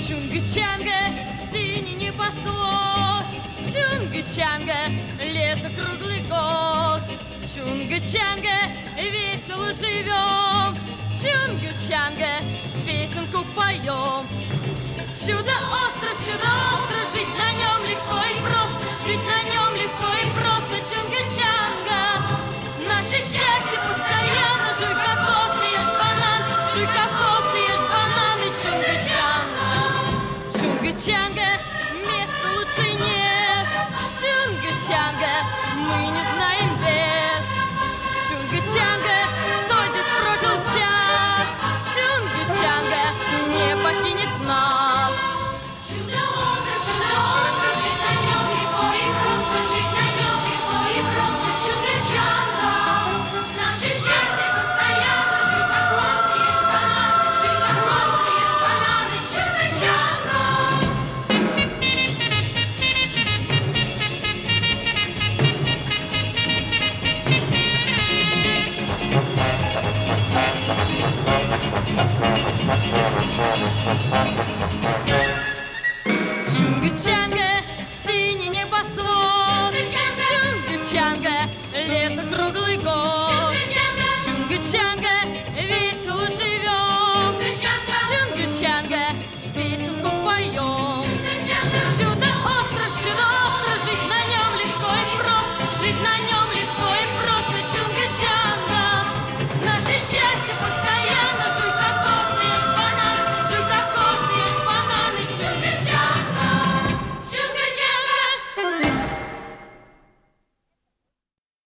Чунгачанга, синий небосвод, Чунгачанга, лето круглый год. Чунгачанга, весело живем, Чунгачанга, песенку поем. Чудо-остров, жить на нем легко и просто, жить на нем легко и просто. Чунгачанга, наше счастье постоянно. Жуй кокос, ешь банан, жуй кокос, ешь банан и Чунгачанга. Чунгачанга, места лучше нет. Чунгачанга, мы не знаем бед. Чунгачанга, кто здесь прожил час, Чунгачанга не покинет нас. Чудо-остров, жить на нем легко и просто, жить на нем легко и просто. Чунгачанга, наше счастье постоянно. Жуй кокос, ешь банан, жуй кокос, ешь банан и Чунгачанга. Чунгачанга, синий небосвод, Чунгачанга, лето круглый год. Чунгачанга, весело живем, Чунгачанга, песенку